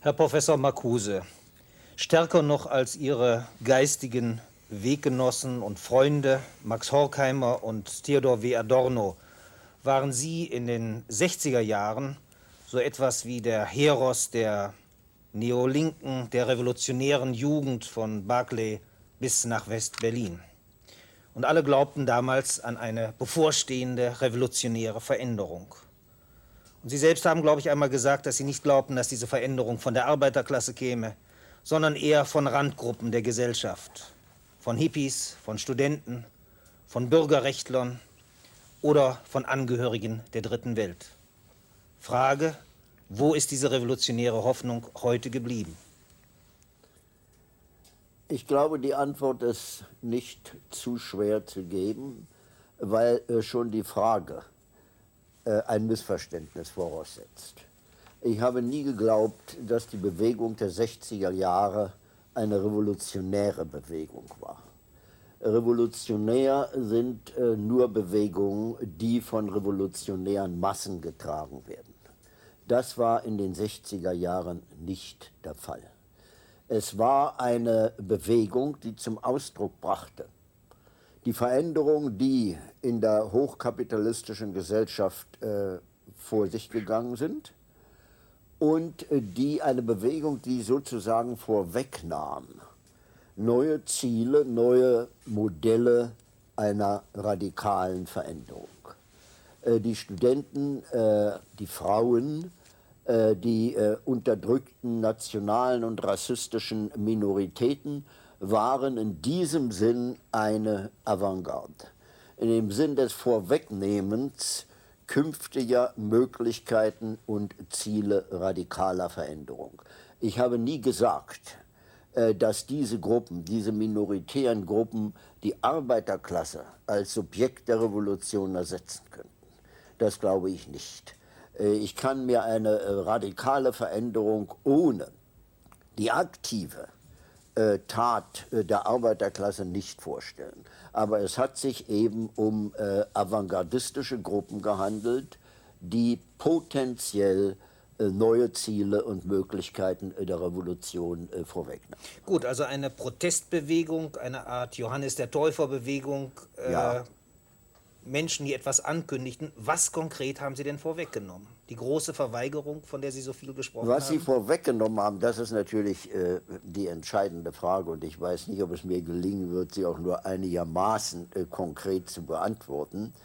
Herr Professor Marcuse, stärker noch als Ihre geistigen Weggenossen und Freunde Max Horkheimer und Theodor W. Adorno waren Sie in den 60er Jahren so etwas wie der Heros der Neolinken, der revolutionären Jugend von Barclay bis nach West-Berlin. Und alle glaubten damals an eine bevorstehende revolutionäre Veränderung. Und Sie selbst haben, glaube ich, einmal gesagt, dass Sie nicht glaubten, dass diese Veränderung von der Arbeiterklasse käme, sondern eher von Randgruppen der Gesellschaft, von Hippies, von Studenten, von Bürgerrechtlern oder von Angehörigen der Dritten Welt. Frage: Wo ist diese revolutionäre Hoffnung heute geblieben? Ich glaube, die Antwort ist nicht zu schwer zu geben, weil schon die Frage ein Missverständnis voraussetzt. Ich habe nie geglaubt, dass die Bewegung der 60er Jahre eine revolutionäre Bewegung war. Revolutionär sind nur Bewegungen, die von revolutionären Massen getragen werden. Das war in den 60er Jahren nicht der Fall. Es war eine Bewegung, die zum Ausdruck brachte, die Veränderungen, die in der hochkapitalistischen Gesellschaft vor sich gegangen sind, und die eine Bewegung, die sozusagen vorwegnahm, neue Ziele, neue Modelle einer radikalen Veränderung. Die Studenten, die Frauen, die unterdrückten nationalen und rassistischen Minoritäten waren in diesem Sinn eine Avantgarde. In dem Sinn des Vorwegnehmens künftiger Möglichkeiten und Ziele radikaler Veränderung. Ich habe nie gesagt, dass diese Gruppen, diese minoritären Gruppen, die Arbeiterklasse als Subjekt der Revolution ersetzen könnten. Das glaube ich nicht. Ich kann mir eine radikale Veränderung ohne die aktive Tat der Arbeiterklasse nicht vorstellen. Aber es hat sich eben um avantgardistische Gruppen gehandelt, die potenziell neue Ziele und Möglichkeiten der Revolution vorwegnahmen. Gut, also eine Protestbewegung, eine Art Johannes der Täufer-Bewegung, Ja. Menschen, die etwas ankündigten. Was konkret haben Sie denn vorweggenommen? Die große Verweigerung, von der Sie so viel gesprochen haben? Was Sie vorweggenommen haben, das ist natürlich die entscheidende Frage. Und ich weiß nicht, ob es mir gelingen wird, sie auch nur einigermaßen konkret zu beantworten.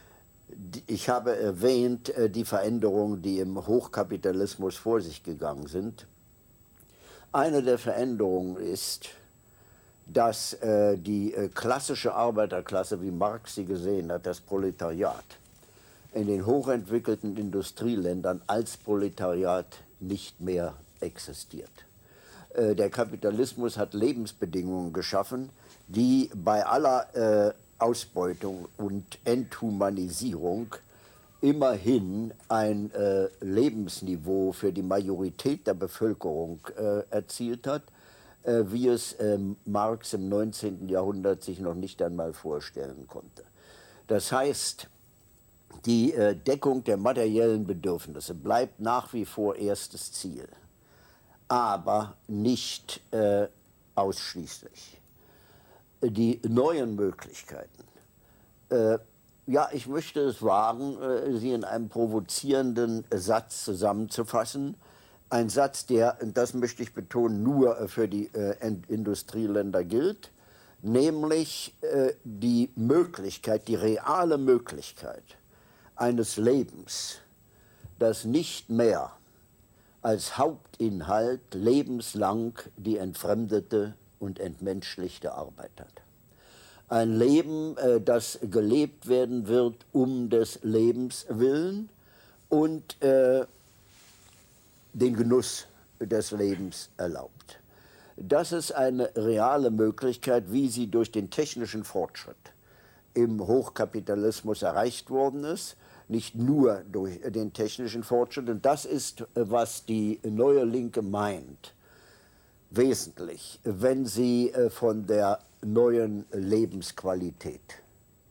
Ich habe erwähnt, die Veränderungen, die im Hochkapitalismus vor sich gegangen sind. Eine der Veränderungen ist, dass die klassische Arbeiterklasse, wie Marx sie gesehen hat, das Proletariat, in den hochentwickelten Industrieländern als Proletariat nicht mehr existiert. Der Kapitalismus hat Lebensbedingungen geschaffen, die bei aller Ausbeutung und Enthumanisierung immerhin ein Lebensniveau für die Majorität der Bevölkerung erzielt hat, wie es Marx im 19. Jahrhundert sich noch nicht einmal vorstellen konnte. Das heißt, die Deckung der materiellen Bedürfnisse bleibt nach wie vor erstes Ziel, aber nicht ausschließlich. Die neuen Möglichkeiten, ja, ich möchte es wagen, sie in einem provozierenden Satz zusammenzufassen. Ein Satz, der, das möchte ich betonen, nur für die Industrieländer gilt, nämlich die Möglichkeit, die reale Möglichkeit eines Lebens, das nicht mehr als Hauptinhalt lebenslang die entfremdete und entmenschlichte Arbeit hat. Ein Leben, das gelebt werden wird um des Lebens willen und den Genuss des Lebens erlaubt. Das ist eine reale Möglichkeit, wie sie durch den technischen Fortschritt im Hochkapitalismus erreicht worden ist, nicht nur durch den technischen Fortschritt. Und das ist, was die neue Linke meint, wesentlich, wenn sie von der neuen Lebensqualität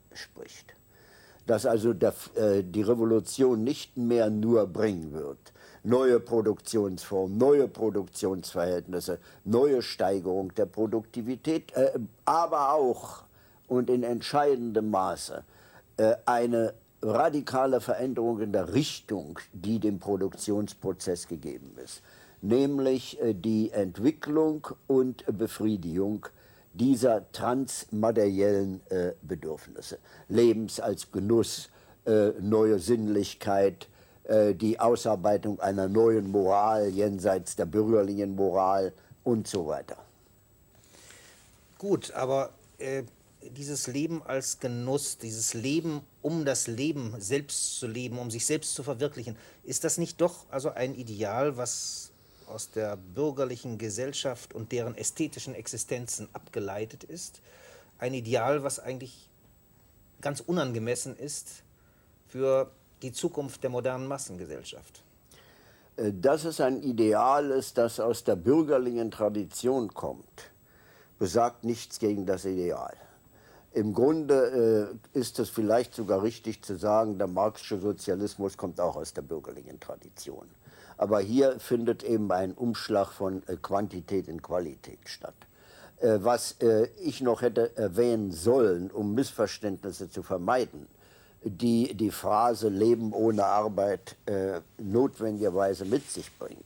spricht. Dass also die Revolution nicht mehr nur bringen wird, neue Produktionsformen, neue Produktionsverhältnisse, neue Steigerung der Produktivität, aber auch und in entscheidendem Maße eine radikale Veränderung in der Richtung, die dem Produktionsprozess gegeben ist, nämlich die Entwicklung und Befriedigung dieser transmateriellen Bedürfnisse, Lebens als Genuss, neue Sinnlichkeit, die Ausarbeitung einer neuen Moral jenseits der bürgerlichen Moral und so weiter. Gut, aber dieses Leben als Genuss, dieses Leben, um das Leben selbst zu leben, um sich selbst zu verwirklichen, ist das nicht doch also ein Ideal, was aus der bürgerlichen Gesellschaft und deren ästhetischen Existenzen abgeleitet ist? Ein Ideal, was eigentlich ganz unangemessen ist für die Zukunft der modernen Massengesellschaft. Dass es ein Ideal ist, das aus der bürgerlichen Tradition kommt, besagt nichts gegen das Ideal. Im Grunde ist es vielleicht sogar richtig zu sagen, der marxische Sozialismus kommt auch aus der bürgerlichen Tradition. Aber hier findet eben ein Umschlag von Quantität in Qualität statt. Was ich noch hätte erwähnen sollen, um Missverständnisse zu vermeiden, die Phrase Leben ohne Arbeit notwendigerweise mit sich bringt.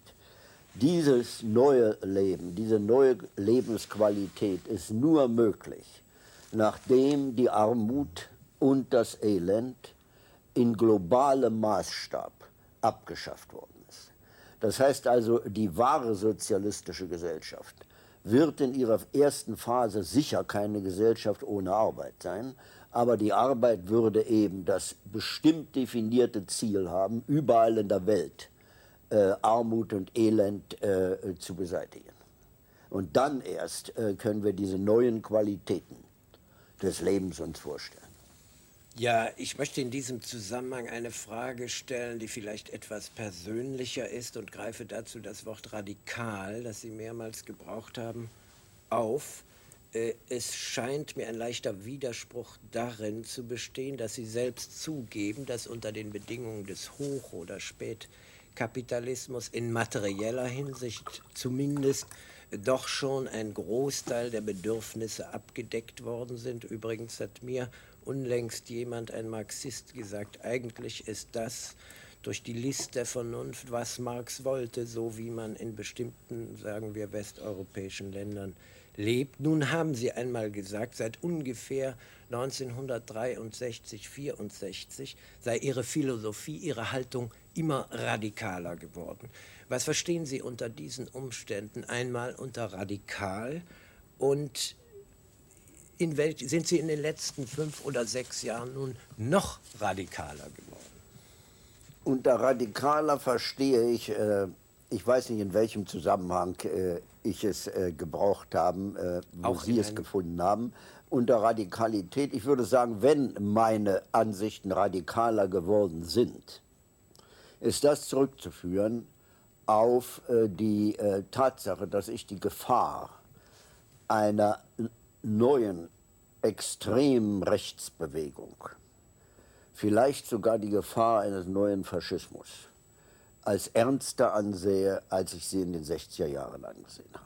Dieses neue Leben, diese neue Lebensqualität ist nur möglich, nachdem die Armut und das Elend in globalem Maßstab abgeschafft worden ist. Das heißt also, die wahre sozialistische Gesellschaft wird in ihrer ersten Phase sicher keine Gesellschaft ohne Arbeit sein, aber die Arbeit würde eben das bestimmt definierte Ziel haben, überall in der Welt Armut und Elend zu beseitigen. Und dann erst können wir diese neuen Qualitäten des Lebens uns vorstellen. Ja, ich möchte in diesem Zusammenhang eine Frage stellen, die vielleicht etwas persönlicher ist und greife dazu das Wort radikal, das Sie mehrmals gebraucht haben, auf. Es scheint mir ein leichter Widerspruch darin zu bestehen, dass Sie selbst zugeben, dass unter den Bedingungen des Hoch- oder Spätkapitalismus in materieller Hinsicht zumindest doch schon ein Großteil der Bedürfnisse abgedeckt worden sind. Übrigens hat mir unlängst jemand, ein Marxist, gesagt, eigentlich ist das durch die List der Vernunft, was Marx wollte, so wie man in bestimmten, sagen wir, westeuropäischen Ländern lebt. Nun haben Sie einmal gesagt, seit ungefähr 1963, 64 sei Ihre Philosophie, Ihre Haltung immer radikaler geworden. Was verstehen Sie unter diesen Umständen? Einmal unter radikal und sind Sie in den letzten 5 oder 6 Jahren nun noch radikaler geworden? Unter radikaler verstehe ich weiß nicht, in welchem Zusammenhang ich es gebraucht habe, wo Auch Sie es gefunden haben. Unter Radikalität, ich würde sagen, wenn meine Ansichten radikaler geworden sind, ist das zurückzuführen auf die Tatsache, dass ich die Gefahr einer neuen extremen Rechtsbewegung, vielleicht sogar die Gefahr eines neuen Faschismus, als ernster ansehe, als ich sie in den 60er Jahren angesehen habe.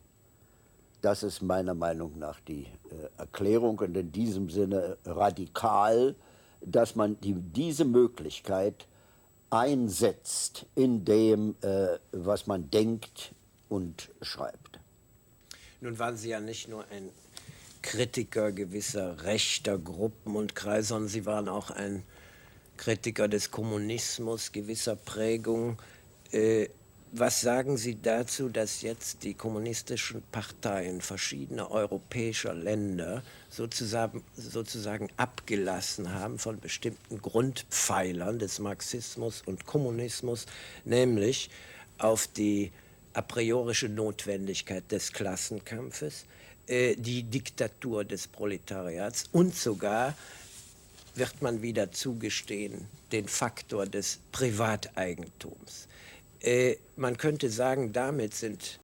Das ist meiner Meinung nach die Erklärung und in diesem Sinne radikal, dass man diese Möglichkeit einsetzt in dem, was man denkt und schreibt. Nun waren Sie ja nicht nur ein Kritiker gewisser rechter Gruppen und Kreise, sondern Sie waren auch ein Kritiker des Kommunismus gewisser Prägung. Was sagen Sie dazu, dass jetzt die kommunistischen Parteien verschiedener europäischer Länder sozusagen abgelassen haben von bestimmten Grundpfeilern des Marxismus und Kommunismus, nämlich auf die a priorische Notwendigkeit des Klassenkampfes, die Diktatur des Proletariats und sogar, wird man wieder zugestehen, den Faktor des Privateigentums. Man könnte sagen, damit sind